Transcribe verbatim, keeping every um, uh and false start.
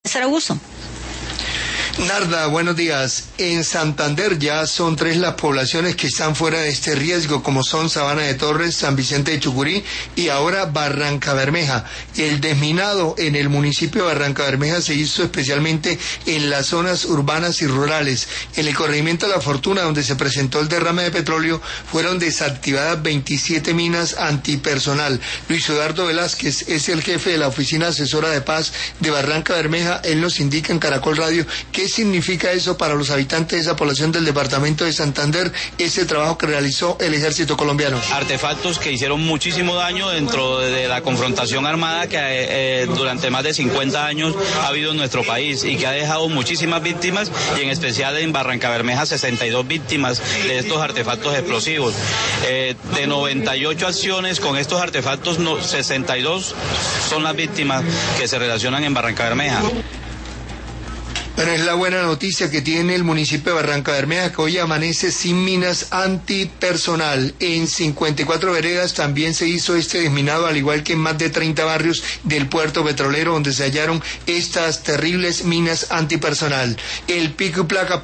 Zaragoza. Narda, buenos días. En Santander ya son tres las poblaciones que están fuera de este riesgo, como son Sabana de Torres, San Vicente de Chucurí y ahora Barranca Bermeja. El desminado en el municipio de Barranca Bermeja se hizo especialmente en las zonas urbanas y rurales. En el corregimiento de La Fortuna, donde se presentó el derrame de petróleo, fueron desactivadas veintisiete minas antipersonal. Luis Eduardo Velázquez es el jefe de la Oficina Asesora de Paz de Barranca Bermeja. Él nos indica en Caracol Radio qué significa eso para los habitantes de esa población del departamento de Santander, ese trabajo que realizó el ejército colombiano. Artefactos que hicieron muchísimo daño dentro de la confrontación armada que eh, durante más de cincuenta años ha habido en nuestro país y que ha dejado muchísimas víctimas, y en especial en Barranca Bermeja sesenta y dos víctimas de estos artefactos explosivos. Eh, de noventa y ocho acciones con estos artefactos, no, sesenta y dos son las víctimas que se relacionan en Barranca Bermeja. Bueno, es la buena noticia que tiene el municipio de Barranca Bermeja, que hoy amanece sin minas antipersonal. En cincuenta y cuatro veredas también se hizo este desminado, al igual que en más de treinta barrios del puerto petrolero, donde se hallaron estas terribles minas antipersonal. El pico y placa